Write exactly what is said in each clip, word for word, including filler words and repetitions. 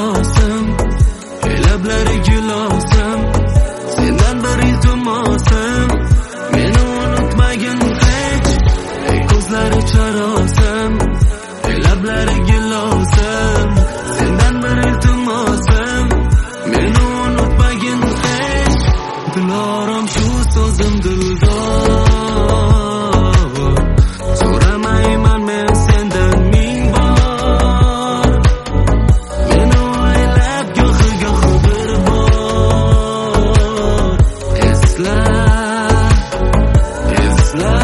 charosim, lablari gilosim, sendan bir iltimosim, meni unutmagin hech. Ey ko'zlari charosim, lablari gilosim, sendan bir iltimosim, meni unutmagin hech. Dilorom shu so'zim dildor, so'ramayman men sendan ming bor. Meni o'ylab gohi gohi bir bor esla, esla.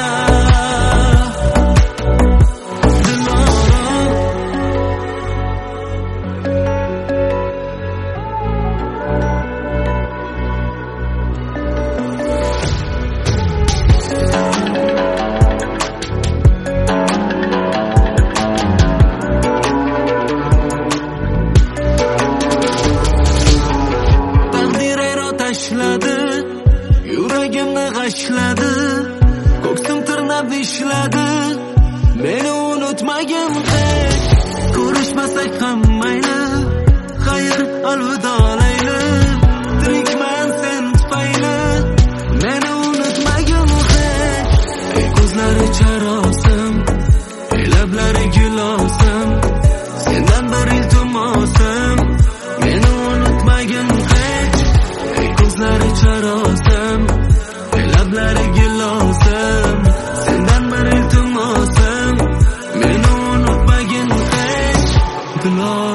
Yuragimni g'ashladi, ko'ksim tirnab ishladi, meni unutmagin hech. Ko'rishmasak ham mayli, xayr alvidolayli, tirikman sen tufayli, meni unutmagin hech. Ey ko'zlari charosim, ey lablari gilosim, sendan bir iltimosim, meni unutmagin hech. Ey ko'zlari charosim, lablari gilosim, sendan bir iltimosim, meni unutmagin hech. Dilorim